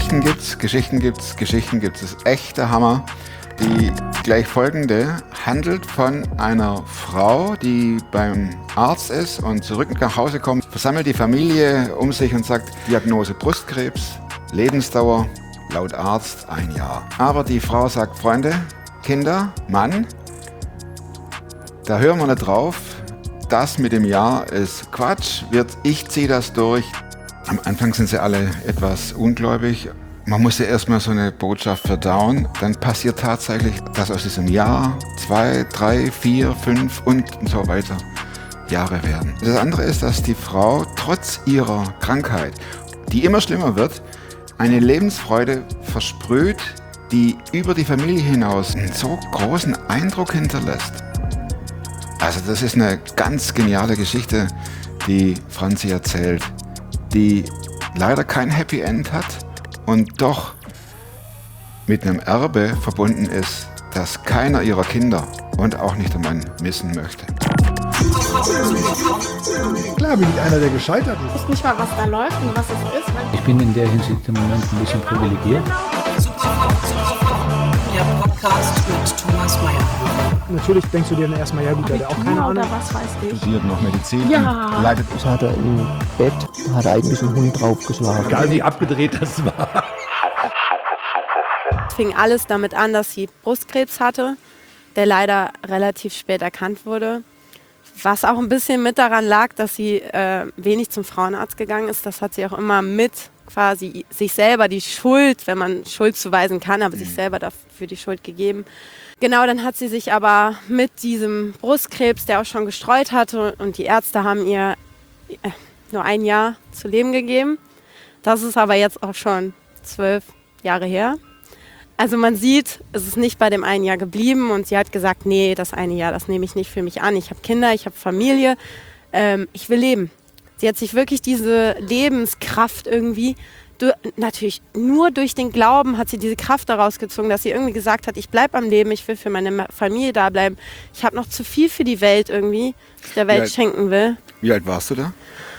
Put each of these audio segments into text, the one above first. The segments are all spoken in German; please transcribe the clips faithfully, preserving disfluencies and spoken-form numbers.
Geschichten gibt's, Geschichten gibt's, Geschichten gibt's. Das ist echt der Hammer. Die gleich folgende handelt von einer Frau, die beim Arzt ist und zurück nach Hause kommt, versammelt die Familie um sich und sagt, Diagnose Brustkrebs, Lebensdauer laut Arzt ein Jahr. Aber die Frau sagt, Freunde, Kinder, Mann, da hören wir nicht drauf. Das mit dem Jahr ist Quatsch, wird, ich ziehe das durch. Am Anfang sind sie alle etwas ungläubig. Man muss ja erstmal so eine Botschaft verdauen. Dann passiert tatsächlich, dass aus diesem Jahr zwei, drei, vier, fünf und so weiter Jahre werden. Das andere ist, dass die Frau trotz ihrer Krankheit, die immer schlimmer wird, eine Lebensfreude versprüht, die über die Familie hinaus einen so großen Eindruck hinterlässt. Also das ist eine ganz geniale Geschichte, die Franzi erzählt, die leider kein Happy End hat und doch mit einem Erbe verbunden ist, das keiner ihrer Kinder und auch nicht der Mann missen möchte. Klar bin ich einer, der gescheitert ist. Ich weiß nicht mal, was da läuft und was es ist. Ich bin in der Hinsicht im Moment ein bisschen privilegiert. Der Podcast mit Thomas Mayer. Natürlich denkst du dir dann erstmal, ja gut, der hat auch keine Ahnung. Oder was weiß ich. Studiert noch Medizin, Ja. leidet. Das hat er im Bett, hat er eigentlich einen Hund draufgeschlagen. Egal wie abgedreht das war. Es fing alles damit an, dass sie Brustkrebs hatte, der leider relativ spät erkannt wurde. Was auch ein bisschen mit daran lag, dass sie äh, wenig zum Frauenarzt gegangen ist. Das hat sie auch immer mit quasi sich selber die Schuld, wenn man Schuld zuweisen kann, aber mhm. sich selber dafür die Schuld gegeben. Genau, dann hat sie sich aber mit diesem Brustkrebs, der auch schon gestreut hatte, und die Ärzte haben ihr äh, nur ein Jahr zu leben gegeben. Das ist aber jetzt auch schon zwölf Jahre her. Also man sieht, es ist nicht bei dem einen Jahr geblieben und sie hat gesagt, nee, das eine Jahr, das nehme ich nicht für mich an. Ich habe Kinder, ich habe Familie, ähm, ich will leben. Sie hat sich wirklich diese Lebenskraft irgendwie, du, natürlich nur durch den Glauben hat sie diese Kraft daraus gezogen, dass sie irgendwie gesagt hat, ich bleibe am Leben, ich will für meine Familie da bleiben. Ich habe noch zu viel für die Welt irgendwie, was ich der Welt alt, schenken will. Wie alt warst du da?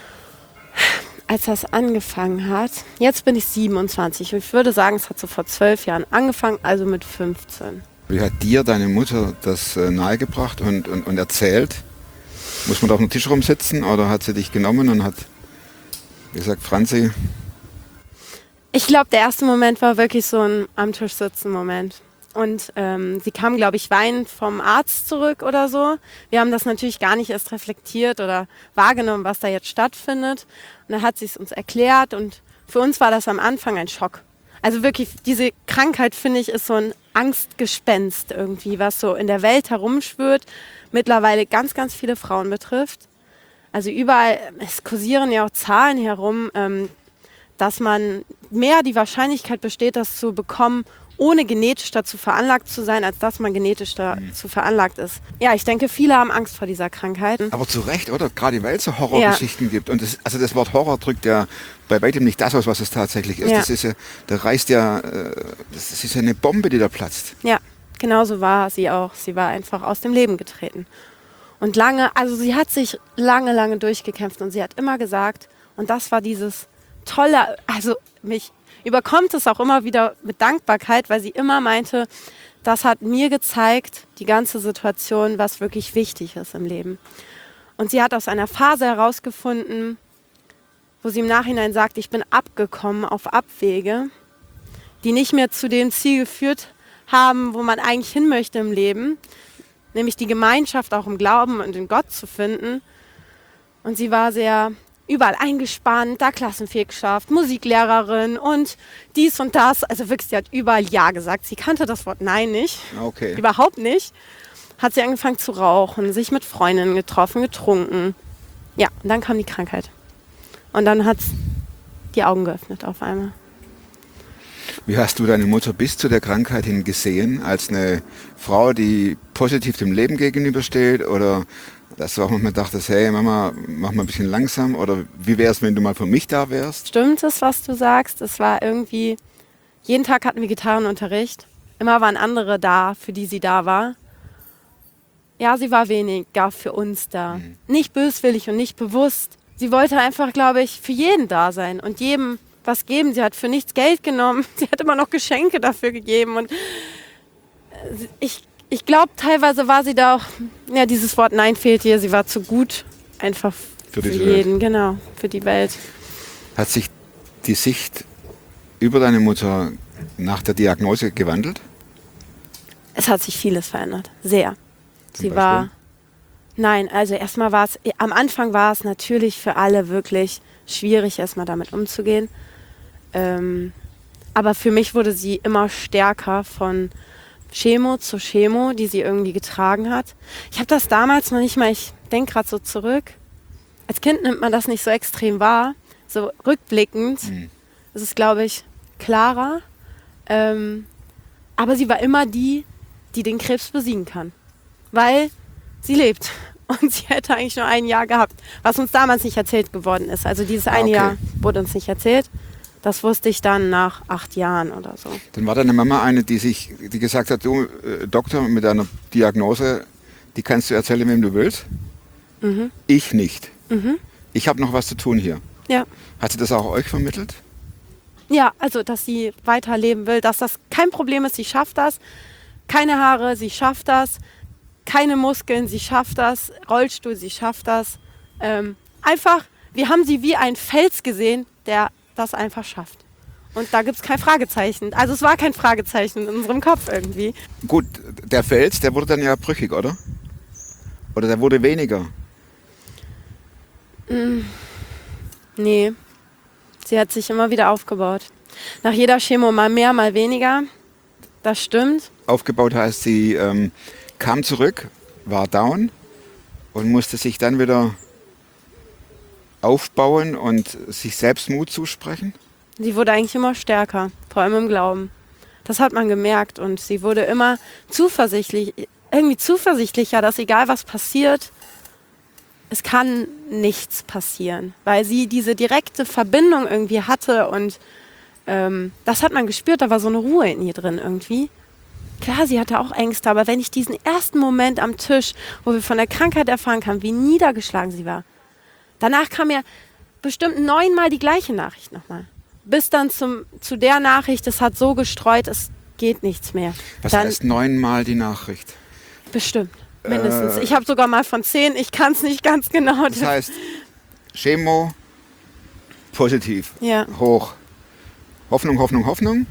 Als das angefangen hat, jetzt bin ich siebenundzwanzig und ich würde sagen, es hat so vor zwölf Jahren angefangen, also mit fünfzehn. Wie hat dir deine Mutter das äh, nahegebracht und, und, und erzählt? Muss man da auf dem Tisch rumsitzen oder hat sie dich genommen und hat gesagt, Franzi? Ich glaube, der erste Moment war wirklich so ein am Tisch sitzen Moment. Und ähm, sie kam, glaube ich, weinend vom Arzt zurück oder so. Wir haben das natürlich gar nicht erst reflektiert oder wahrgenommen, was da jetzt stattfindet. Und dann hat sie es uns erklärt und für uns war das am Anfang ein Schock. Also wirklich, diese Krankheit, finde ich, ist so ein Angstgespenst irgendwie, was so in der Welt herumschwirrt, mittlerweile ganz, ganz viele Frauen betrifft. Also überall, es kursieren ja auch Zahlen herum, ähm, dass man mehr die Wahrscheinlichkeit besteht, das zu bekommen, ohne genetisch dazu veranlagt zu sein, als dass man genetisch dazu veranlagt ist. Ja, ich denke, viele haben Angst vor dieser Krankheit. Aber zu Recht, oder? Gerade weil es so Horrorgeschichten ja. gibt. Und das, also das Wort Horror drückt ja bei weitem nicht das aus, was es tatsächlich ist. Ja. Das ist ja, da reißt ja, das ist ja eine Bombe, die da platzt. Ja, genau so war sie auch. Sie war einfach aus dem Leben getreten. Und lange, also sie hat sich lange, lange durchgekämpft und sie hat immer gesagt, und das war dieses tolle, also mich überkommt es auch immer wieder mit Dankbarkeit, weil sie immer meinte, das hat mir gezeigt, die ganze Situation, was wirklich wichtig ist im Leben. Und sie hat aus einer Phase herausgefunden, wo sie im Nachhinein sagt, ich bin abgekommen auf Abwege, die nicht mehr zu dem Ziel geführt haben, wo man eigentlich hin möchte im Leben, nämlich die Gemeinschaft auch im Glauben und in Gott zu finden. Und sie war sehr überall eingespannt, da Klassenfähig geschafft, Musiklehrerin und dies und das. Also wirklich, sie hat überall Ja gesagt. Sie kannte das Wort Nein nicht, okay. Überhaupt nicht. Hat sie angefangen zu rauchen, sich mit Freundinnen getroffen, getrunken. Ja, und dann kam die Krankheit. Und dann hat es die Augen geöffnet auf einmal. Wie hast du deine Mutter bis zu der Krankheit hin gesehen? Als eine Frau, die positiv dem Leben gegenübersteht? Oder dass du auch manchmal dachtest, hey Mama, mach mal ein bisschen langsam? Oder wie wäre es, wenn du mal für mich da wärst? Stimmt es, was du sagst? Es war irgendwie, jeden Tag hatten wir Gitarrenunterricht. Immer waren andere da, für die sie da war. Ja, sie war weniger für uns da. Mhm. Nicht böswillig und nicht bewusst. Sie wollte einfach, glaube ich, für jeden da sein und jedem was geben. Sie hat für nichts Geld genommen. Sie hat immer noch Geschenke dafür gegeben. Und ich, ich glaube, teilweise war sie da auch, ja, dieses Wort Nein fehlt ihr. Sie war zu gut einfach Für für, diese jeden, genau, für die Welt. Hat sich die Sicht über deine Mutter nach der Diagnose gewandelt? Es hat sich vieles verändert, sehr. Zum Sie Beispiel? war, nein, also erstmal war es, am Anfang war es natürlich für alle wirklich schwierig, erstmal damit umzugehen. Ähm, aber für mich wurde sie immer stärker von Chemo zu Chemo, die sie irgendwie getragen hat. Ich habe das damals noch nicht mal, ich denke gerade so zurück. Als Kind nimmt man das nicht so extrem wahr, so rückblickend. Mhm. Das ist, glaube ich, klarer. Ähm, aber sie war immer die, die den Krebs besiegen kann. Weil sie lebt. Und sie hätte eigentlich nur ein Jahr gehabt, was uns damals nicht erzählt geworden ist. Also dieses Ah, eine okay. Jahr wurde uns nicht erzählt. Das wusste ich dann nach acht Jahren oder so. Dann war deine Mama eine, die sich, die gesagt hat, du äh, Doktor, mit deiner Diagnose, die kannst du erzählen, wem du willst. Mhm. Ich nicht. Mhm. Ich habe noch was zu tun hier. Ja. Hat sie das auch euch vermittelt? Ja, also dass sie weiterleben will, dass das kein Problem ist, sie schafft das. Keine Haare, sie schafft das. Keine Muskeln, sie schafft das. Rollstuhl, sie schafft das. Ähm, einfach, wir haben sie wie ein Fels gesehen, der das einfach schafft. Und da gibt es kein Fragezeichen. Also es war kein Fragezeichen in unserem Kopf irgendwie. Gut, der Fels, der wurde dann ja brüchig, oder? Oder der wurde weniger? Nee, sie hat sich immer wieder aufgebaut. Nach jeder Chemo mal mehr, mal weniger. Das stimmt. Aufgebaut heißt, sie ähm, kam zurück, war down und musste sich dann wieder aufbauen und sich selbst Mut zusprechen. Sie wurde eigentlich immer stärker, vor allem im Glauben. Das hat man gemerkt und sie wurde immer zuversichtlich, irgendwie zuversichtlicher, dass egal was passiert, es kann nichts passieren, weil sie diese direkte Verbindung irgendwie hatte und ähm, das hat man gespürt, da war so eine Ruhe in ihr drin irgendwie. Klar, sie hatte auch Ängste, aber wenn ich diesen ersten Moment am Tisch, wo wir von der Krankheit erfahren haben, wie niedergeschlagen sie war, danach kam ja bestimmt neunmal die gleiche Nachricht nochmal. Bis dann zum, zu der Nachricht, es hat so gestreut, es geht nichts mehr. Was Dann heißt neunmal die Nachricht? bestimmt, mindestens. Äh, ich habe sogar mal von zehn, ich kann es nicht ganz genau. Das heißt, Chemo, positiv, Ja. hoch. Hoffnung, Hoffnung, Hoffnung,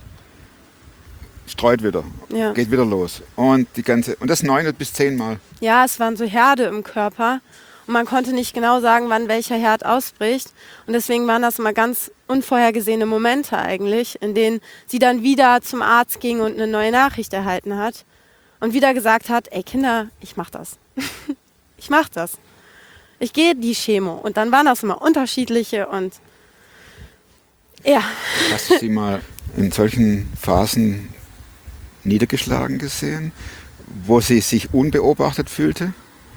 streut wieder, Ja. geht wieder los. Und die ganze, und das neun bis zehnmal. Ja, es waren so Herde im Körper und man konnte nicht genau sagen, wann welcher Herd ausbricht. Und deswegen waren das immer ganz unvorhergesehene Momente eigentlich, in denen sie dann wieder zum Arzt ging und eine neue Nachricht erhalten hat und wieder gesagt hat, ey Kinder, ich mach das. ich mach das. Ich gehe die Chemo. Und dann waren das immer unterschiedliche und ja. Hast du sie mal in solchen Phasen niedergeschlagen gesehen, wo sie sich unbeobachtet fühlte?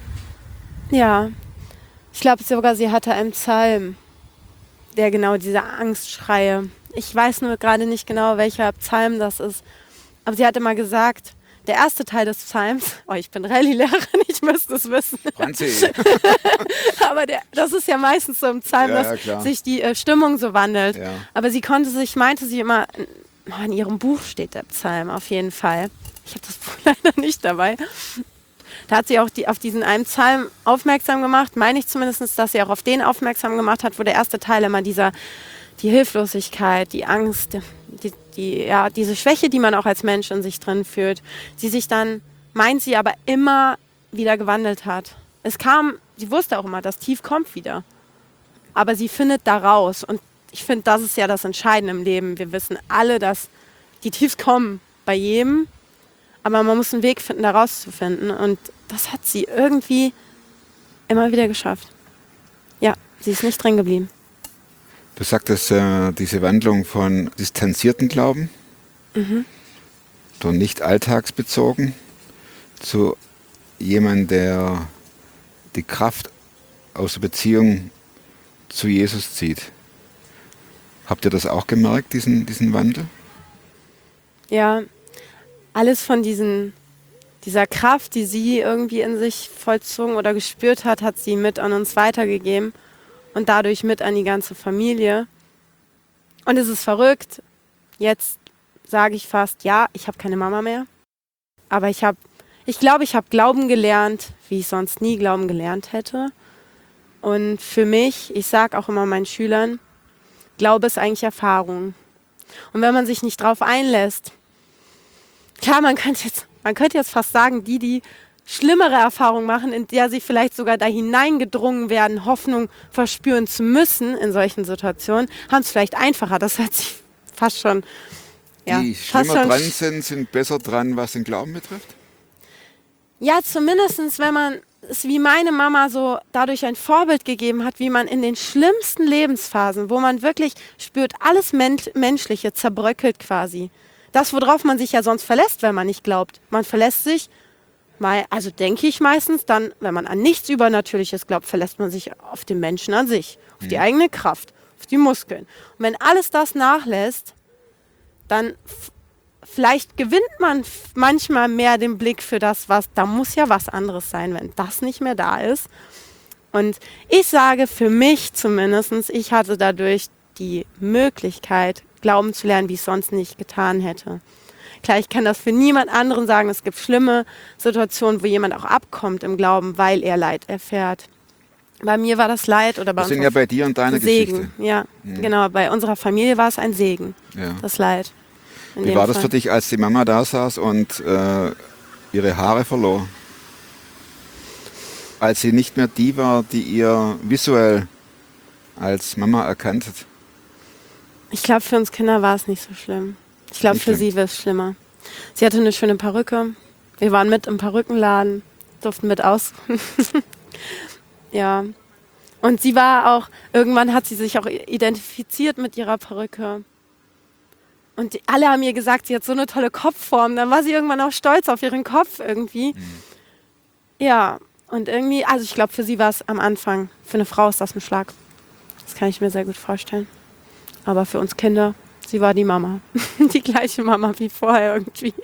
Ja, ich glaube sogar, sie hatte einen Psalm, der genau diese Angstschreie. Ich weiß nur gerade nicht genau, welcher Psalm das ist. Aber sie hatte mal gesagt, der erste Teil des Psalms, oh, ich bin Rallye-Lehrerin, ich müsste es wissen. Franzi. Aber der, das ist ja meistens so im Psalm, Ja, ja, dass klar. sich die äh, Stimmung so wandelt. Ja. Aber sie konnte sich, meinte sie immer, oh, in ihrem Buch steht der Psalm auf jeden Fall. Ich habe das Buch leider nicht dabei. Da hat sie auch die, auf diesen einen Psalm aufmerksam gemacht, meine ich zumindest, dass sie auch auf den aufmerksam gemacht hat, wo der erste Teil immer dieser, die Hilflosigkeit, die Angst, die, die, ja, diese Schwäche, die man auch als Mensch in sich drin fühlt, sie sich dann, meint sie, aber immer wieder gewandelt hat. Es kam, sie wusste auch immer, das Tief kommt wieder. Aber sie findet da raus. Und ich finde, das ist ja das Entscheidende im Leben. Wir wissen alle, dass die Tiefs kommen bei jedem. Aber man muss einen Weg finden, da rauszufinden. Und das hat sie irgendwie immer wieder geschafft. Ja, sie ist nicht drin geblieben. Du sagtest, äh, diese Wandlung von distanzierten Glauben, Mhm. so nicht alltagsbezogen, zu jemandem, der die Kraft aus der Beziehung zu Jesus zieht. Habt ihr das auch gemerkt, diesen, diesen Wandel? Ja, alles von diesen, dieser Kraft, die sie irgendwie in sich vollzogen oder gespürt hat, hat sie mit an uns weitergegeben und dadurch mit an die ganze Familie. Und es ist verrückt. Jetzt sage ich fast, ja, ich habe keine Mama mehr. Aber ich habe, ich glaube, ich habe Glauben gelernt, wie ich sonst nie Glauben gelernt hätte. Und für mich, ich sage auch immer meinen Schülern, Glaube ist eigentlich Erfahrung. Und wenn man sich nicht drauf einlässt, klar, man könnte jetzt, man könnte jetzt fast sagen, die, die schlimmere Erfahrungen machen, in der sie vielleicht sogar da hineingedrungen werden, Hoffnung verspüren zu müssen in solchen Situationen, haben es vielleicht einfacher. Das hört sich fast schon, ja, Die fast schlimmer schon dran sind, sind besser dran, was den Glauben betrifft? Ja, zumindestens, wenn man es wie meine Mama so dadurch ein Vorbild gegeben hat, wie man in den schlimmsten Lebensphasen, wo man wirklich spürt, alles Men- Menschliche zerbröckelt quasi. Das, worauf man sich ja sonst verlässt, wenn man nicht glaubt. Man verlässt sich, mal, also denke ich meistens, dann, wenn man an nichts Übernatürliches glaubt, verlässt man sich auf den Menschen an sich, auf die eigene Kraft, auf die Muskeln. Und wenn alles das nachlässt, dann f- vielleicht gewinnt man f- manchmal mehr den Blick für das, was, da muss ja was anderes sein, wenn das nicht mehr da ist. Und ich sage für mich zumindest, ich hatte dadurch die Möglichkeit, glauben zu lernen, wie ich es sonst nicht getan hätte. Klar, ich kann das für niemand anderen sagen. Es gibt schlimme Situationen, wo jemand auch abkommt im Glauben, weil er Leid erfährt. Bei mir war das Leid oder bei Das sind uns ja bei dir und deiner Segen. Geschichte. Ja, genau. Bei unserer Familie war es ein Segen, Ja. das Leid. In Wie dem war das Fall. für dich, als die Mama da saß und äh, ihre Haare verlor? Als sie nicht mehr die war, die ihr visuell als Mama erkannt hat? Ich glaube, für uns Kinder war es nicht so schlimm. Ich glaube, Nicht für schlimm. sie wäre es schlimmer. Sie hatte eine schöne Perücke. Wir waren mit im Perückenladen, durften mit aus. Ja. Und sie war auch, irgendwann hat sie sich auch identifiziert mit ihrer Perücke. Und die, alle haben ihr gesagt, sie hat so eine tolle Kopfform. Dann war sie irgendwann auch stolz auf ihren Kopf irgendwie. Ja, und irgendwie, also ich glaube, für sie war es am Anfang, für eine Frau ist das ein Schlag. Das kann ich mir sehr gut vorstellen. Aber für uns Kinder, sie war die Mama. Die gleiche Mama wie vorher irgendwie.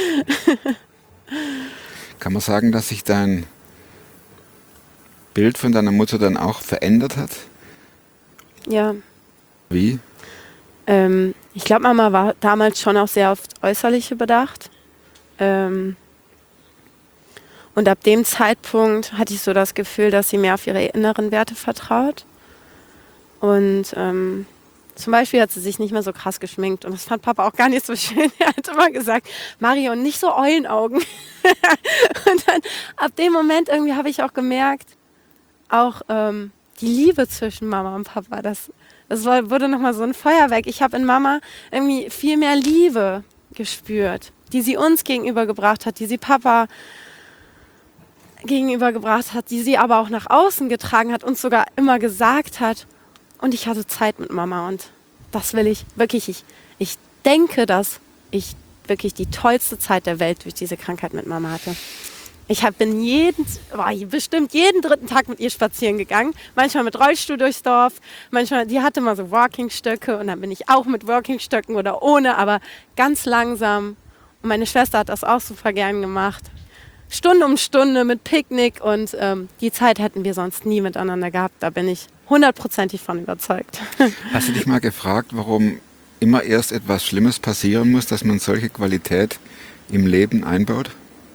Kann man sagen, dass sich dein Bild von deiner Mutter dann auch verändert hat? Ja. Wie? Ähm, ich glaube, Mama war damals schon auch sehr auf das Äußerliche bedacht. Ähm, und ab dem Zeitpunkt hatte ich so das Gefühl, dass sie mehr auf ihre inneren Werte vertraut. Und ähm, zum Beispiel hat sie sich nicht mehr so krass geschminkt. Und das fand Papa auch gar nicht so schön. Er hat immer gesagt, Marion, nicht so Eulenaugen. Und dann ab dem Moment irgendwie habe ich auch gemerkt, auch ähm, die Liebe zwischen Mama und Papa, das, das war, wurde nochmal so ein Feuerwerk. Ich habe in Mama irgendwie viel mehr Liebe gespürt, die sie uns gegenübergebracht hat, die sie Papa gegenübergebracht hat, die sie aber auch nach außen getragen hat, uns sogar immer gesagt hat. Und ich hatte Zeit mit Mama und das will ich wirklich, ich, ich denke, dass ich wirklich die tollste Zeit der Welt durch diese Krankheit mit Mama hatte. Ich hab, bin jeden, boah, bestimmt jeden dritten Tag mit ihr spazieren gegangen. Manchmal mit Rollstuhl durchs Dorf, manchmal, die hatte mal so Walkingstöcke und dann bin ich auch mit Walkingstöcken oder ohne, aber ganz langsam. Und meine Schwester hat das auch super gern gemacht. Stunde um Stunde mit Picknick und ähm, die Zeit hätten wir sonst nie miteinander gehabt. Da bin ich hundertprozentig von überzeugt. Hast du dich mal gefragt, warum immer erst etwas Schlimmes passieren muss, dass man solche Qualität im Leben einbaut?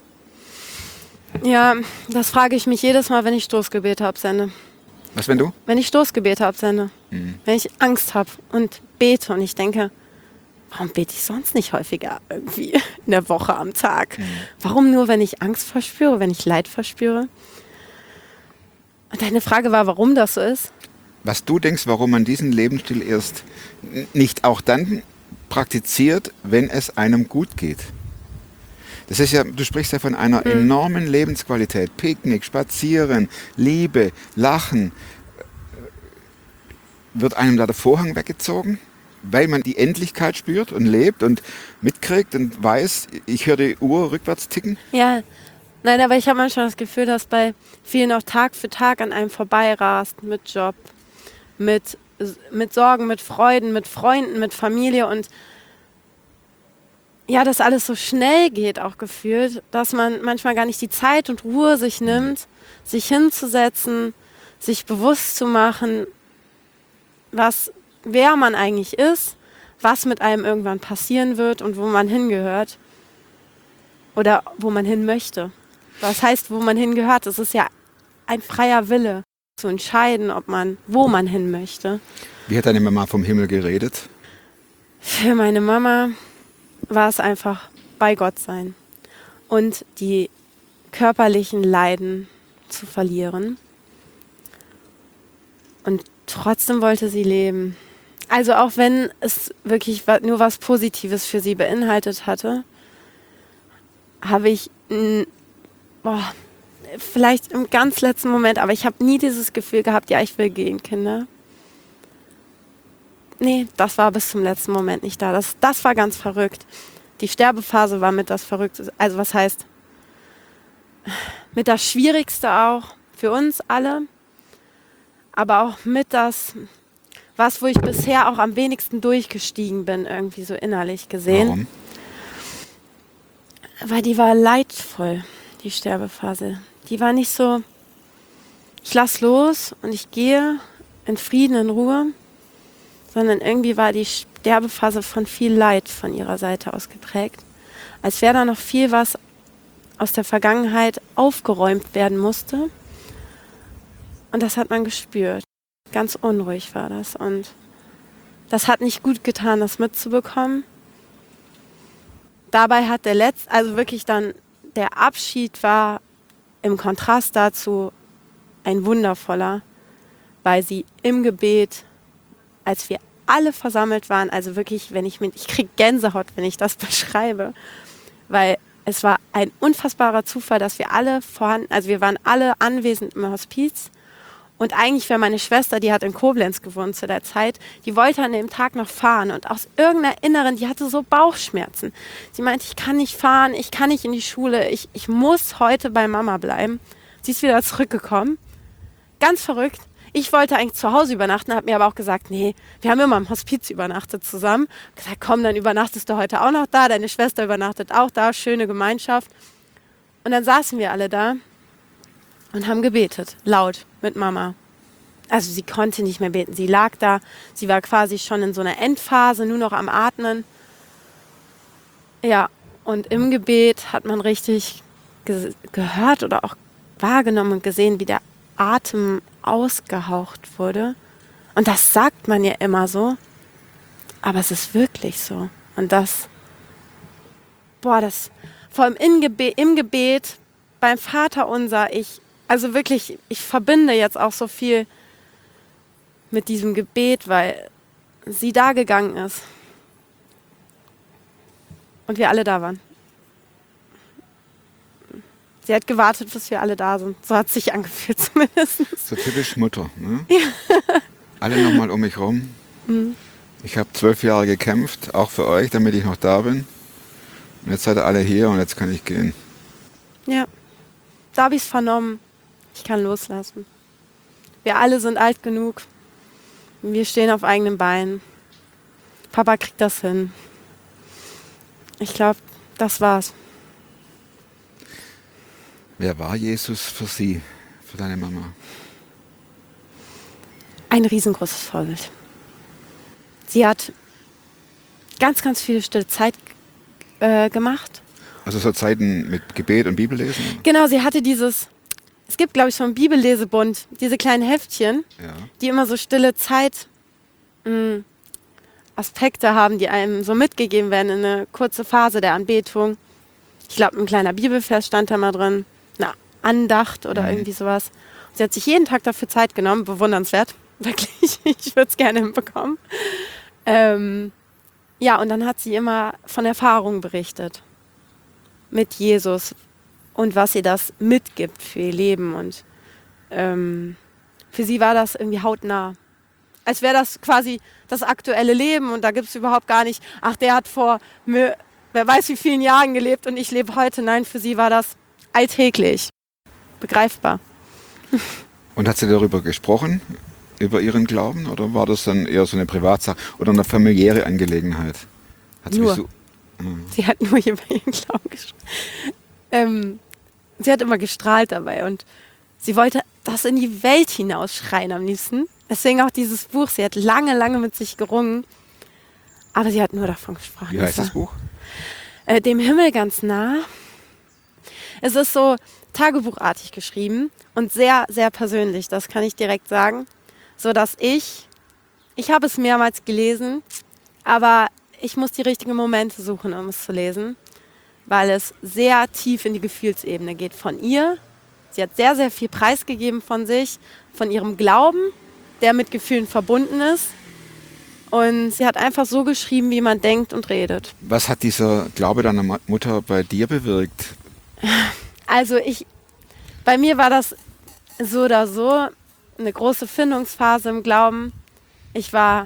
Ja, das frage ich mich jedes Mal, wenn ich Stoßgebete absende. Was, wenn du? Wenn ich Stoßgebete absende. Mhm. Wenn ich Angst habe und bete und ich denke, warum bete ich sonst nicht häufiger irgendwie in der Woche am Tag? Mhm. Warum nur, wenn ich Angst verspüre, wenn ich Leid verspüre? Und deine Frage war, warum das so ist? Was du denkst, warum man diesen Lebensstil erst n- nicht auch dann praktiziert, wenn es einem gut geht. Das ist ja, du sprichst ja von einer Mhm. enormen Lebensqualität. Picknick, Spazieren, Liebe, Lachen. Wird einem da der Vorhang weggezogen, weil man die Endlichkeit spürt und lebt und mitkriegt und weiß, ich höre die Uhr rückwärts ticken? Ja, nein, aber ich habe manchmal das Gefühl, dass bei vielen auch Tag für Tag an einem vorbeirast, mit Job, mit, mit Sorgen, mit Freuden, mit Freunden, mit Familie und ja, dass alles so schnell geht auch gefühlt, dass man manchmal gar nicht die Zeit und Ruhe sich nimmt, sich hinzusetzen, sich bewusst zu machen, was, wer man eigentlich ist, was mit einem irgendwann passieren wird und wo man hingehört oder wo man hin möchte. Was heißt, wo man hingehört? Es ist ja ein freier Wille, zu entscheiden, ob man, wo man hin möchte. Wie hat deine Mama vom Himmel geredet? Für meine Mama war es einfach bei Gott sein und die körperlichen Leiden zu verlieren. Und trotzdem wollte sie leben. Also auch wenn es wirklich nur was Positives für sie beinhaltet hatte, habe ich n- boah, vielleicht im ganz letzten Moment, aber ich habe nie dieses Gefühl gehabt, ja, ich will gehen, Kinder. Nee, das war bis zum letzten Moment nicht da. Das, das war ganz verrückt. Die Sterbephase war mit das Verrückte. Also was heißt, mit das Schwierigste auch für uns alle, aber auch mit das, was, wo ich bisher auch am wenigsten durchgestiegen bin, irgendwie so innerlich gesehen. Warum? Weil die war leidvoll, die Sterbephase. Die war nicht so, ich lass los und ich gehe in Frieden, in Ruhe, sondern irgendwie war die Sterbephase von viel Leid von ihrer Seite aus geprägt. Als wäre da noch viel was aus der Vergangenheit aufgeräumt werden musste. Und das hat man gespürt. Ganz unruhig war das. Und das hat nicht gut getan, das mitzubekommen. Dabei hat der letzte, also wirklich dann der Abschied war im Kontrast dazu ein wundervoller, weil sie im Gebet, als wir alle versammelt waren, also wirklich, wenn ich mit, ich kriege Gänsehaut, wenn ich das beschreibe, weil es war ein unfassbarer Zufall, dass wir alle vorhanden, also wir waren alle anwesend im Hospiz. Und eigentlich wäre meine Schwester, die hat in Koblenz gewohnt zu der Zeit, die wollte an dem Tag noch fahren. Und aus irgendeiner Inneren, die hatte so Bauchschmerzen. Sie meinte, ich kann nicht fahren, ich kann nicht in die Schule, ich, ich muss heute bei Mama bleiben. Sie ist wieder zurückgekommen. Ganz verrückt. Ich wollte eigentlich zu Hause übernachten, habe mir aber auch gesagt, nee, wir haben immer im Hospiz übernachtet zusammen. Ich habe gesagt, komm, dann übernachtest du heute auch noch da, deine Schwester übernachtet auch da, schöne Gemeinschaft. Und dann saßen wir alle da und haben gebetet, laut, mit Mama. Also sie konnte nicht mehr beten, sie lag da, sie war quasi schon in so einer Endphase, nur noch am Atmen. Ja, und im Gebet hat man richtig ge- gehört oder auch wahrgenommen und gesehen, wie der Atem ausgehaucht wurde. Und das sagt man ja immer so, aber es ist wirklich so. Und das, boah, das, vor allem im Gebet, im Gebet beim Vaterunser, ich, also wirklich, ich verbinde jetzt auch so viel mit diesem Gebet, weil sie da gegangen ist. Und wir alle da waren. Sie hat gewartet, bis wir alle da sind. So hat es sich angefühlt zumindest. So typisch Mutter, ne? Ja. Alle nochmal um mich rum. Mhm. Ich habe zwölf Jahre gekämpft, auch für euch, damit ich noch da bin. Und jetzt seid ihr alle hier und jetzt kann ich gehen. Ja, da habe ich es vernommen. Ich kann loslassen. Wir alle sind alt genug. Wir stehen auf eigenen Beinen. Papa kriegt das hin. Ich glaube, das war's. Wer war Jesus für sie, für deine Mama? Ein riesengroßes Vorbild. Sie hat ganz, ganz viel stille Zeit äh, gemacht. Also so Zeiten mit Gebet und Bibellesen? Genau, sie hatte dieses, es gibt glaube ich vom Bibellesebund, diese kleinen Heftchen, Ja. die immer so stille Zeit mh, Aspekte haben, die einem so mitgegeben werden in eine kurze Phase der Anbetung. Ich glaube, ein kleiner Bibelvers stand da mal drin, eine Andacht oder Mhm. irgendwie sowas. Und sie hat sich jeden Tag dafür Zeit genommen, bewundernswert, wirklich, ich würde es gerne hinbekommen. Ähm, ja, und dann hat sie immer von Erfahrungen berichtet mit Jesus und was ihr das mitgibt für ihr Leben. Und ähm, für sie war das irgendwie hautnah. Als wäre das quasi das aktuelle Leben und da gibt es überhaupt gar nicht, ach, der hat vor mir, wer weiß wie vielen Jahren gelebt und ich lebe heute. Nein, für sie war das alltäglich, begreifbar. Und hat sie darüber gesprochen, über ihren Glauben? Oder war das dann eher so eine Privatsache oder eine familiäre Angelegenheit? Hat sie Nur. so, Sie hat nur über ihren Glauben gesprochen. Ähm, sie hat immer gestrahlt dabei und sie wollte das in die Welt hinausschreien am liebsten. Deswegen auch dieses Buch. Sie hat lange, lange mit sich gerungen. Aber sie hat nur davon gesprochen. Wie heißt war, das Buch? Äh, Dem Himmel ganz nah. Es ist so tagebuchartig geschrieben und sehr, sehr persönlich, das kann ich direkt sagen. So dass ich, ich habe es mehrmals gelesen, aber ich muss die richtigen Momente suchen, um es zu lesen, weil es sehr tief in die Gefühlsebene geht von ihr. Sie hat sehr, sehr viel preisgegeben von sich, von ihrem Glauben, der mit Gefühlen verbunden ist. Und sie hat einfach so geschrieben, wie man denkt und redet. Was hat dieser Glaube deiner Mutter bei dir bewirkt? Also ich, bei mir war das so oder so eine große Findungsphase im Glauben. Ich war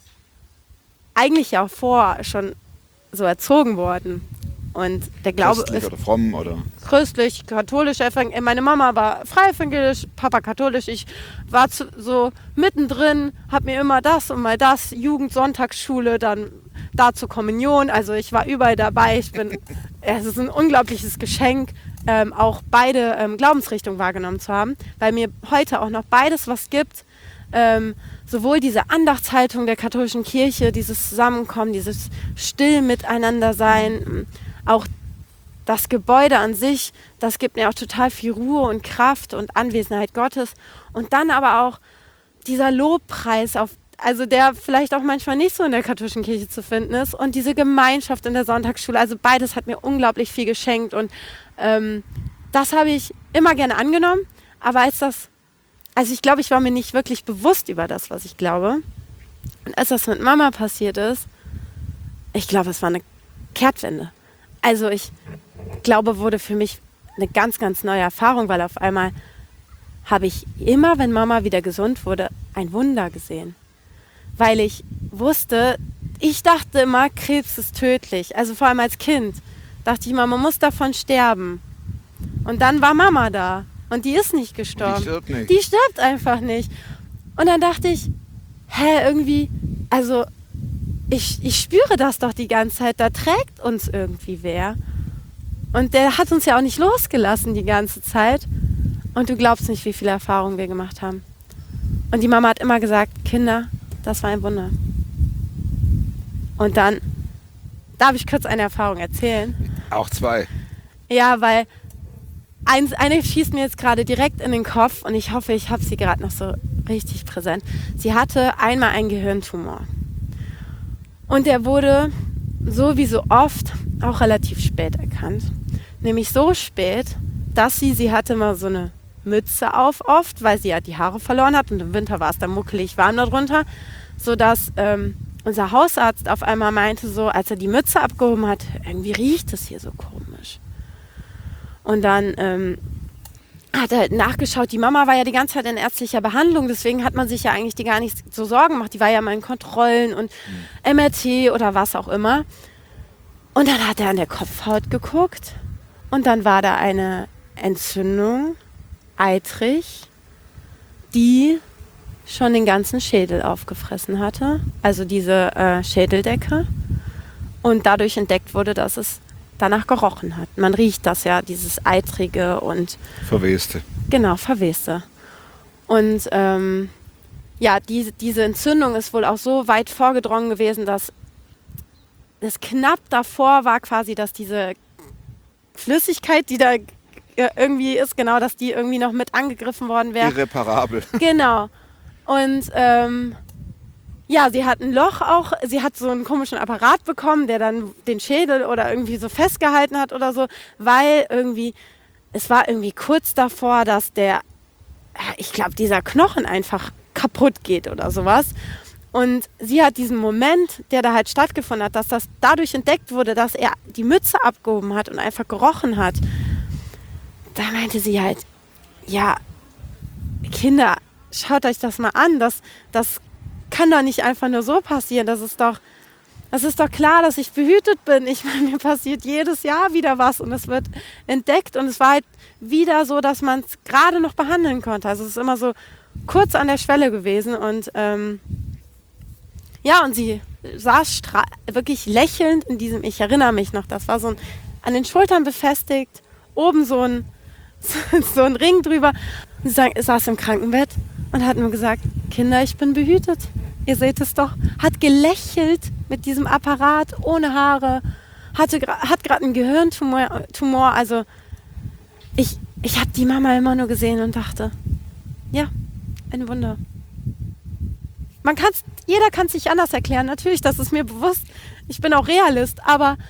eigentlich ja auch vor schon so erzogen worden. Und der Glaube Christlich ist oder fromm oder? christlich, katholisch. Meine Mama war freie-evangelisch, Papa katholisch. Ich war zu, so mittendrin, habe mir immer das und mal das, Jugend, Sonntagsschule, dann da zur Kommunion. Also ich war überall dabei. Ich bin, es ist ein unglaubliches Geschenk, ähm, auch beide ähm, Glaubensrichtungen wahrgenommen zu haben, weil mir heute auch noch beides was gibt. Ähm, sowohl diese Andachtshaltung der katholischen Kirche, dieses Zusammenkommen, dieses still miteinander sein, auch das Gebäude an sich, das gibt mir auch total viel Ruhe und Kraft und Anwesenheit Gottes. Und dann aber auch dieser Lobpreis, auf, also der vielleicht auch manchmal nicht so in der katholischen Kirche zu finden ist. Und diese Gemeinschaft in der Sonntagsschule, also beides hat mir unglaublich viel geschenkt. Und ähm, das habe ich immer gerne angenommen. Aber als das, also ich glaube, ich war mir nicht wirklich bewusst über das, was ich glaube. Und als das mit Mama passiert ist, ich glaube, es war eine Kehrtwende. Also ich glaube, wurde für mich eine ganz, ganz neue Erfahrung, weil auf einmal habe ich immer, wenn Mama wieder gesund wurde, ein Wunder gesehen. Weil ich wusste, ich dachte immer, Krebs ist tödlich. Also vor allem als Kind dachte ich immer, man muss davon sterben. Und dann war Mama da und die ist nicht gestorben. Die stirbt nicht. Die stirbt einfach nicht. Und dann dachte ich, hä, irgendwie, also ich, ich spüre das doch die ganze Zeit, da trägt uns irgendwie wer. Und der hat uns ja auch nicht losgelassen die ganze Zeit. Und du glaubst nicht, wie viele Erfahrungen wir gemacht haben. Und die Mama hat immer gesagt, Kinder, das war ein Wunder. Und dann, darf ich kurz eine Erfahrung erzählen? Auch zwei. Ja, weil eins, eine schießt mir jetzt gerade direkt in den Kopf und ich hoffe, ich habe sie gerade noch so richtig präsent. Sie hatte einmal einen Gehirntumor. Und der wurde, so wie so oft, auch relativ spät erkannt. Nämlich so spät, dass sie, sie hatte mal so eine Mütze auf oft, weil sie ja die Haare verloren hat und im Winter war es dann muckelig warm darunter, sodass ähm, unser Hausarzt auf einmal meinte so, als er die Mütze abgehoben hat, irgendwie riecht es hier so komisch. Und dann ähm, hat er halt nachgeschaut, die Mama war ja die ganze Zeit in ärztlicher Behandlung, deswegen hat man sich ja eigentlich die gar nicht so Sorgen gemacht, die war ja mal in Kontrollen und mhm. M R T oder was auch immer. Und dann hat er an der Kopfhaut geguckt und dann war da eine Entzündung, eitrig, die schon den ganzen Schädel aufgefressen hatte, also diese äh, Schädeldecke. Und dadurch entdeckt wurde, dass es danach gerochen hat. Man riecht das ja, dieses Eitrige und Verweste. Genau, Verweste. Und ähm, ja, diese, diese Entzündung ist wohl auch so weit vorgedrungen gewesen, dass es knapp davor war quasi, dass diese Flüssigkeit, die da irgendwie ist, genau, dass die irgendwie noch mit angegriffen worden wäre. Irreparabel. Genau. Und ähm, ja, sie hat ein Loch auch, sie hat so einen komischen Apparat bekommen, der dann den Schädel oder irgendwie so festgehalten hat oder so, weil irgendwie, es war irgendwie kurz davor, dass der, ich glaube, dieser Knochen einfach kaputt geht oder sowas. Und sie hat diesen Moment, der da halt stattgefunden hat, dass das dadurch entdeckt wurde, dass er die Mütze abgehoben hat und einfach gerochen hat. Da meinte sie halt, ja, Kinder, schaut euch das mal an, das, das kann doch nicht einfach nur so passieren, das ist doch, das ist doch klar, dass ich behütet bin. Ich meine, mir passiert jedes Jahr wieder was und es wird entdeckt und es war halt wieder so, dass man es gerade noch behandeln konnte. Also es ist immer so kurz an der Schwelle gewesen und ähm, ja, und sie saß stra- wirklich lächelnd in diesem, ich erinnere mich noch, das war so ein, an den Schultern befestigt, oben so ein, so ein Ring drüber. Und sie saß im Krankenbett und hat nur gesagt, Kinder, ich bin behütet. Ihr seht es doch. Hat gelächelt mit diesem Apparat, ohne Haare, hatte, hat gerade einen Gehirntumor. Tumor. Also ich, ich habe die Mama immer nur gesehen und dachte, ja, ein Wunder. Man kann's, jeder kann es sich anders erklären, natürlich, das ist mir bewusst. Ich bin auch Realist, aber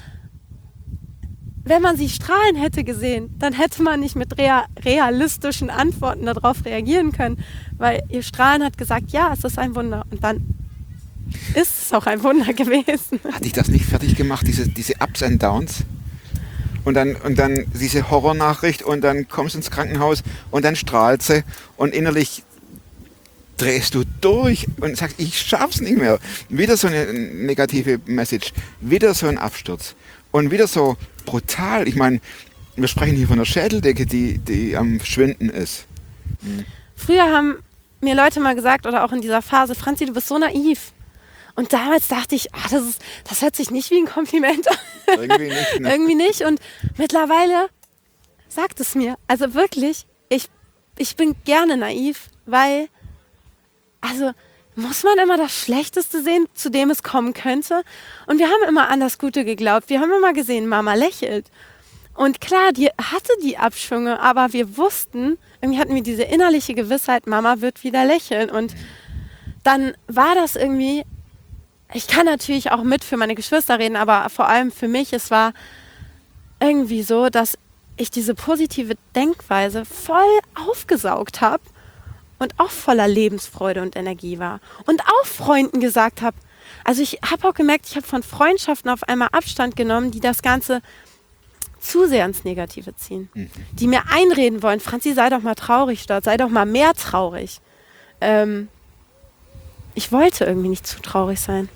wenn man sie strahlen hätte gesehen, dann hätte man nicht mit rea- realistischen Antworten darauf reagieren können, weil ihr Strahlen hat gesagt, ja, es ist ein Wunder. Und dann ist es auch ein Wunder gewesen. Hat dich das nicht fertig gemacht, diese, diese Ups and Downs? Und dann, und dann diese Horrornachricht und dann kommst du ins Krankenhaus und dann strahlt sie und innerlich drehst du durch und sagst, ich schaff's nicht mehr. Wieder so eine negative Message, wieder so ein Absturz und wieder so brutal. Ich meine, wir sprechen hier von einer Schädeldecke, die, die am Schwinden ist. Mhm. Früher haben mir Leute mal gesagt, oder auch in dieser Phase, Franzi, du bist so naiv. Und damals dachte ich, ah, das, ist, das hört sich nicht wie ein Kompliment an. Irgendwie nicht. Ne? Irgendwie nicht. Und mittlerweile sagt es mir. Also wirklich, ich, ich bin gerne naiv, weil, also muss man immer das Schlechteste sehen, zu dem es kommen könnte. Und wir haben immer an das Gute geglaubt. Wir haben immer gesehen, Mama lächelt. Und klar, die hatte die Abschwünge, aber wir wussten, irgendwie hatten wir diese innerliche Gewissheit, Mama wird wieder lächeln. Und dann war das irgendwie, ich kann natürlich auch mit für meine Geschwister reden, aber vor allem für mich, es war irgendwie so, dass ich diese positive Denkweise voll aufgesaugt habe und auch voller Lebensfreude und Energie war. Und auch Freunden gesagt habe, also ich habe auch gemerkt, ich habe von Freundschaften auf einmal Abstand genommen, die das Ganze zu sehr ins Negative ziehen. Mhm. Die mir einreden wollen, Franzi, sei doch mal traurig dort, sei doch mal mehr traurig. Ähm, ich wollte irgendwie nicht zu traurig sein.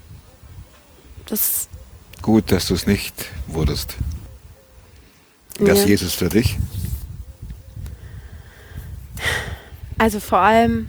Das Gut, dass du es nicht wurdest. Das Ja. Jesus für dich. Also vor allem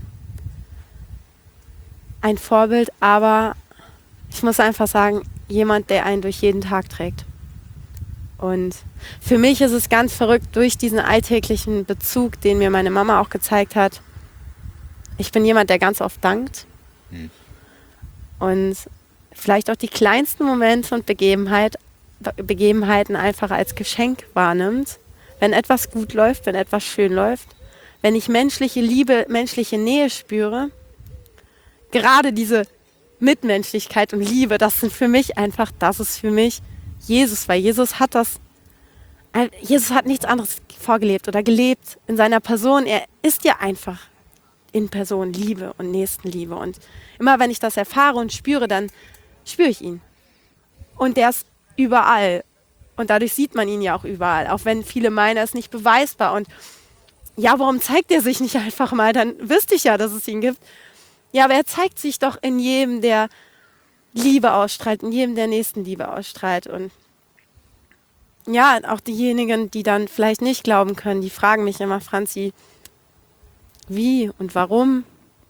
ein Vorbild, aber ich muss einfach sagen, jemand, der einen durch jeden Tag trägt. Und für mich ist es ganz verrückt, durch diesen alltäglichen Bezug, den mir meine Mama auch gezeigt hat. Ich bin jemand, der ganz oft dankt. Hm. Und vielleicht auch die kleinsten Momente und Begebenheit, Begebenheiten einfach als Geschenk wahrnimmt. Wenn etwas gut läuft, wenn etwas schön läuft. Wenn ich menschliche Liebe, menschliche Nähe spüre. Gerade diese Mitmenschlichkeit und Liebe, das sind für mich einfach, das ist für mich Jesus, weil Jesus hat das, Jesus hat nichts anderes vorgelebt oder gelebt in seiner Person. Er ist ja einfach in Person Liebe und Nächstenliebe. Und immer wenn ich das erfahre und spüre, dann spüre ich ihn. Und der ist überall. Und dadurch sieht man ihn ja auch überall. Auch wenn viele meinen, er ist nicht beweisbar. Und ja, warum zeigt er sich nicht einfach mal? Dann wüsste ich ja, dass es ihn gibt. Ja, aber er zeigt sich doch in jedem, der Liebe ausstrahlt, in jedem, der Nächstenliebe ausstrahlt. Und ja, auch diejenigen, die dann vielleicht nicht glauben können, die fragen mich immer, Franzi, wie und warum?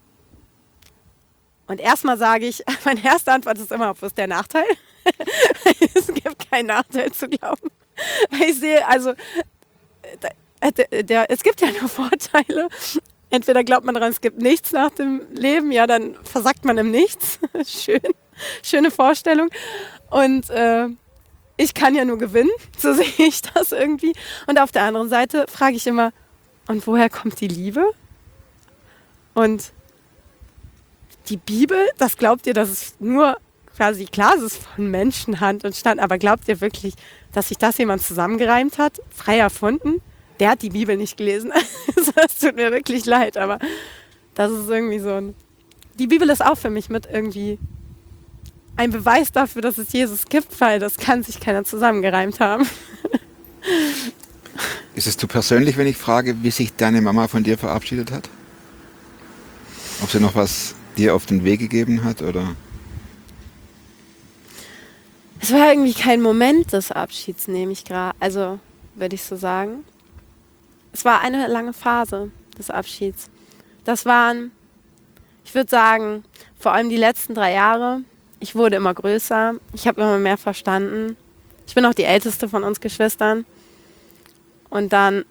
Und erstmal sage ich, meine erste Antwort ist immer, wo ist der Nachteil? Es gibt keinen Nachteil zu glauben. Ich sehe, also, der, der, es gibt ja nur Vorteile. Entweder glaubt man daran, es gibt nichts nach dem Leben, ja, dann versagt man im Nichts. Schön, schöne Vorstellung. Und äh, ich kann ja nur gewinnen, so sehe ich das irgendwie. Und auf der anderen Seite frage ich immer, und woher kommt die Liebe? Und die Bibel, das glaubt ihr, das ist nur quasi, klar, es ist von Menschenhand entstanden, aber glaubt ihr wirklich, dass sich das jemand zusammengereimt hat, frei erfunden? Der hat die Bibel nicht gelesen. Das tut mir wirklich leid, aber das ist irgendwie so ein... Die Bibel ist auch für mich mit irgendwie ein Beweis dafür, dass es Jesus gibt, weil das kann sich keiner zusammengereimt haben. Ist es zu persönlich, wenn ich frage, wie sich deine Mama von dir verabschiedet hat? Ob sie noch was dir auf den Weg gegeben hat, oder? Es war irgendwie kein Moment des Abschieds, nehme ich gerade, also würde ich so sagen. Es war eine lange Phase des Abschieds. Das waren, ich würde sagen, vor allem die letzten drei Jahre. Ich wurde immer größer, ich habe immer mehr verstanden. Ich bin auch die älteste von uns Geschwistern. Und dann,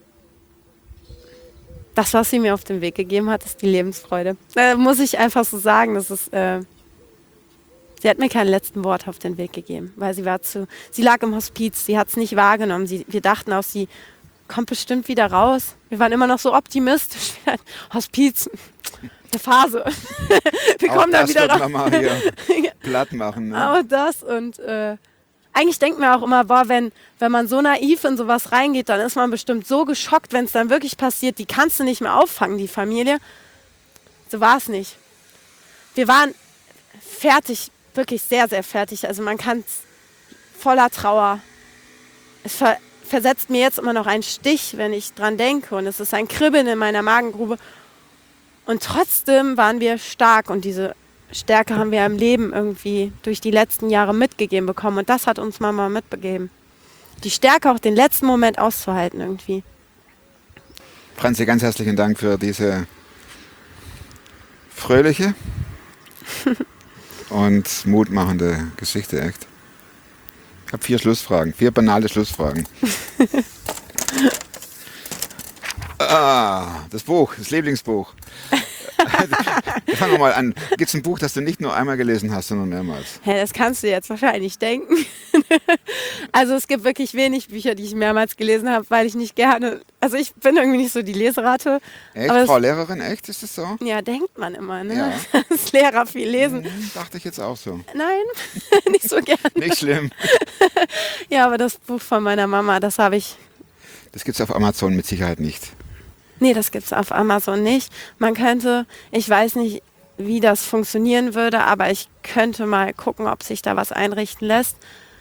das, was sie mir auf den Weg gegeben hat, ist die Lebensfreude. Da muss ich einfach so sagen, das ist, äh, Sie hat mir kein letzten Wort auf den Weg gegeben, weil sie war zu, sie lag im Hospiz, sie hat es nicht wahrgenommen. Sie, wir dachten auch, sie kommt bestimmt wieder raus. Wir waren immer noch so optimistisch. Hospiz, eine Phase. wir Auch kommen da das wieder wird raus. man mal hier platt machen. Ne? Aber das und äh, eigentlich denkt man auch immer, boah, wenn, wenn man so naiv in sowas reingeht, dann ist man bestimmt so geschockt, wenn es dann wirklich passiert, die kannst du nicht mehr auffangen, die Familie. So war es nicht. Wir waren fertig, wirklich sehr, sehr fertig. Also man kann es voller Trauer. Es ver versetzt mir jetzt immer noch einen Stich, wenn ich dran denke. Und es ist ein Kribbeln in meiner Magengrube. Und trotzdem waren wir stark. Und diese Stärke haben wir im Leben irgendwie durch die letzten Jahre mitgegeben bekommen. Und das hat uns Mama mitgegeben. Die Stärke, auch den letzten Moment auszuhalten irgendwie. Franzi, ganz herzlichen Dank für diese fröhliche und mutmachende Geschichte, echt. Ich habe vier Schlussfragen, vier banale Schlussfragen. ah, das Buch, das Lieblingsbuch. Fangen wir mal an. Gibt es ein Buch, das du nicht nur einmal gelesen hast, sondern mehrmals? Ja, das kannst du jetzt wahrscheinlich denken. Also es gibt wirklich wenig Bücher, die ich mehrmals gelesen habe, weil ich nicht gerne, also ich bin irgendwie nicht so die Leserate. Echt? Aber Frau es, Lehrerin, echt? Ist das so? ja, denkt man immer, ne? Ja. Dass Lehrer viel lesen. Hm, dachte ich jetzt auch so. Nein, nicht so gerne. Nicht schlimm. Ja, aber das Buch von meiner Mama, das habe ich, Das gibt es auf Amazon mit Sicherheit nicht. nee, das gibt es auf Amazon nicht. Man könnte, ich weiß nicht, wie das funktionieren würde, aber ich könnte mal gucken, ob sich da was einrichten lässt.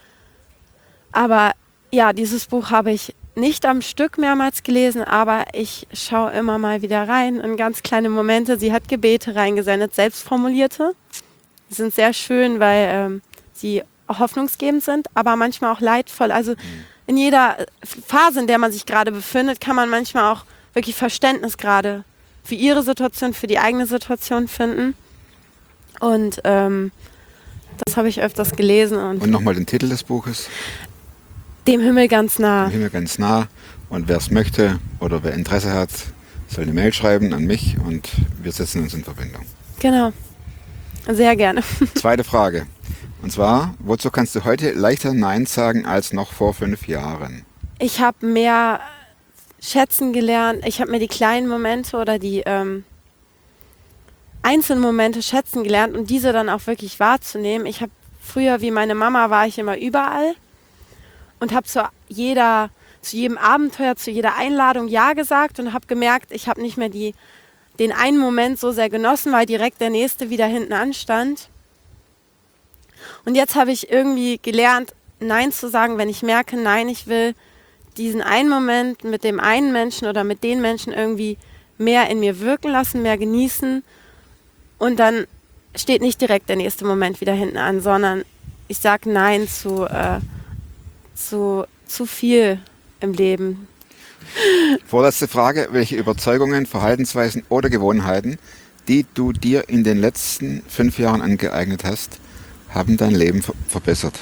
Aber ja, dieses Buch habe ich nicht am Stück mehrmals gelesen, aber ich schaue immer mal wieder rein in ganz kleine Momente. Sie hat Gebete reingesendet, selbst formulierte. Die sind sehr schön, weil ähm, sie hoffnungsgebend sind, aber manchmal auch leidvoll. Also in jeder Phase, in der man sich gerade befindet, kann man manchmal auch wirklich Verständnis gerade für ihre Situation, für die eigene Situation finden. Und ähm, das habe ich öfters gelesen. Und, Und nochmal den Titel des Buches. Dem Himmel ganz nah. Im Himmel ganz nah. Und wer es möchte oder wer Interesse hat, soll eine Mail schreiben an mich und wir setzen uns in Verbindung. Genau. Sehr gerne. Zweite Frage. Und zwar, wozu kannst du heute leichter Nein sagen als noch vor fünf Jahren? Ich habe mehr schätzen gelernt. Ich habe mir die kleinen Momente oder die ähm, einzelnen Momente schätzen gelernt und diese dann auch wirklich wahrzunehmen. Ich habe früher, wie meine Mama, war ich immer überall und habe zu jeder, zu jedem Abenteuer, zu jeder Einladung Ja gesagt und habe gemerkt, ich habe nicht mehr die, den einen Moment so sehr genossen, weil direkt der nächste wieder hinten anstand. Und jetzt habe ich irgendwie gelernt, Nein zu sagen, wenn ich merke, nein, ich will diesen einen Moment mit dem einen Menschen oder mit den Menschen irgendwie mehr in mir wirken lassen, mehr genießen. Und dann steht nicht direkt der nächste Moment wieder hinten an, sondern ich sage Nein zu, äh, zu, zu viel im Leben. Vorletzte Frage. Welche Überzeugungen, Verhaltensweisen oder Gewohnheiten, die du dir in den letzten fünf Jahren angeeignet hast, haben dein Leben ver- verbessert?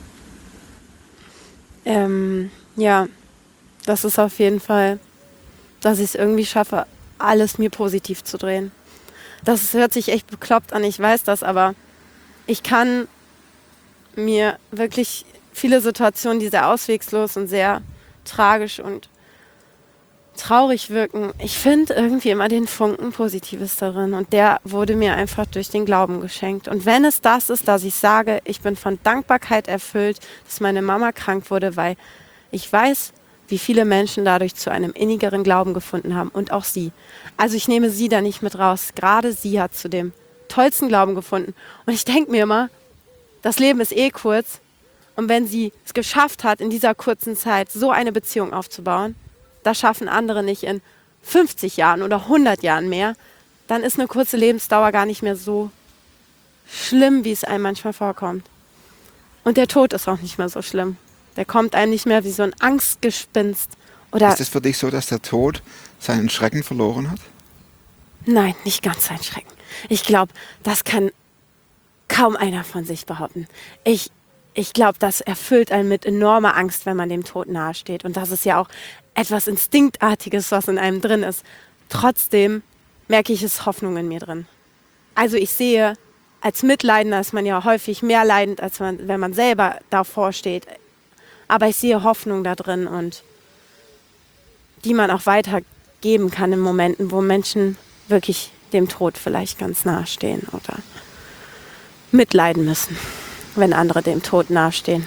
Ähm, ja, das ist auf jeden Fall, dass ich es irgendwie schaffe, alles mir positiv zu drehen. Das ist, hört sich echt bekloppt an, ich weiß das, aber ich kann mir wirklich viele Situationen, die sehr auswegslos und sehr tragisch und traurig wirken, ich finde irgendwie immer den Funken Positives darin und der wurde mir einfach durch den Glauben geschenkt. Und wenn es das ist, dass ich sage, ich bin von Dankbarkeit erfüllt, dass meine Mama krank wurde, weil ich weiß, wie viele Menschen dadurch zu einem innigeren Glauben gefunden haben und auch sie. Also ich nehme sie da nicht mit raus. Gerade sie hat zu dem tollsten Glauben gefunden. Und ich denke mir immer, das Leben ist eh kurz und wenn sie es geschafft hat, in dieser kurzen Zeit so eine Beziehung aufzubauen, das schaffen andere nicht in fünfzig Jahren oder hundert Jahren mehr, dann ist eine kurze Lebensdauer gar nicht mehr so schlimm, wie es einem manchmal vorkommt. Und der Tod ist auch nicht mehr so schlimm. Der kommt einem nicht mehr wie so ein Angstgespinst. Oder Ist es für dich so, dass der Tod seinen Schrecken verloren hat? nein, nicht ganz sein Schrecken. Ich glaube, das kann kaum einer von sich behaupten. Ich, ich glaube, das erfüllt einen mit enormer Angst, wenn man dem Tod nahesteht. Und das ist ja auch etwas Instinktartiges, was in einem drin ist. Trotzdem merke ich, es ist Hoffnung in mir drin. Also ich sehe als Mitleidender ist man ja häufig mehr leidend, als man, wenn man selber davor steht. Aber ich sehe Hoffnung da drin und die man auch weitergeben kann in Momenten, wo Menschen wirklich dem Tod vielleicht ganz nahe stehen oder mitleiden müssen, wenn andere dem Tod nahestehen.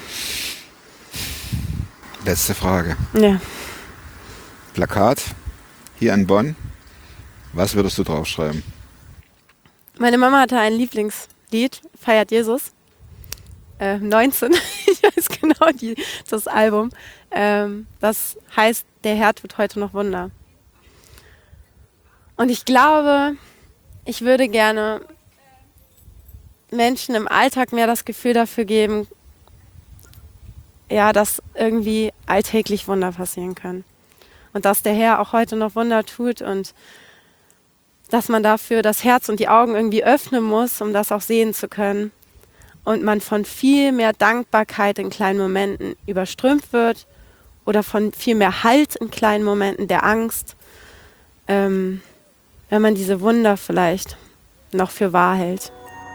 Letzte Frage. Ja. Plakat hier in Bonn. Was würdest du draufschreiben? Meine Mama hatte ein Lieblingslied, Feiert Jesus. Äh, neunzehn, ich weiß genau die, das Album. Ähm, das heißt, der Herr tut heute noch Wunder. Und ich glaube, ich würde gerne Menschen im Alltag mehr das Gefühl dafür geben, ja, dass irgendwie alltäglich Wunder passieren können. Und dass der Herr auch heute noch Wunder tut und dass man dafür das Herz und die Augen irgendwie öffnen muss, um das auch sehen zu können. Und man von viel mehr Dankbarkeit in kleinen Momenten überströmt wird oder von viel mehr Halt in kleinen Momenten der Angst, ähm, wenn man diese Wunder vielleicht noch für wahr hält.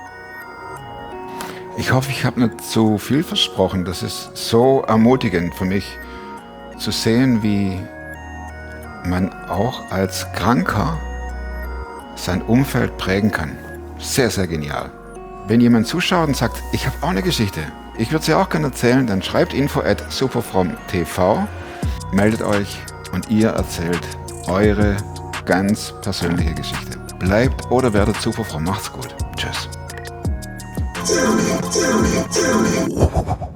Ich hoffe, ich habe nicht zu viel versprochen. Das ist so ermutigend für mich zu sehen, wie man auch als Kranker sein Umfeld prägen kann. Sehr, sehr genial. Wenn jemand zuschaut und sagt, ich habe auch eine Geschichte, ich würde sie auch gerne erzählen, dann schreibt info at superfromm punkt t v, meldet euch und ihr erzählt eure ganz persönliche Geschichte. Bleibt oder werdet superfromm. Macht's gut. Tschüss.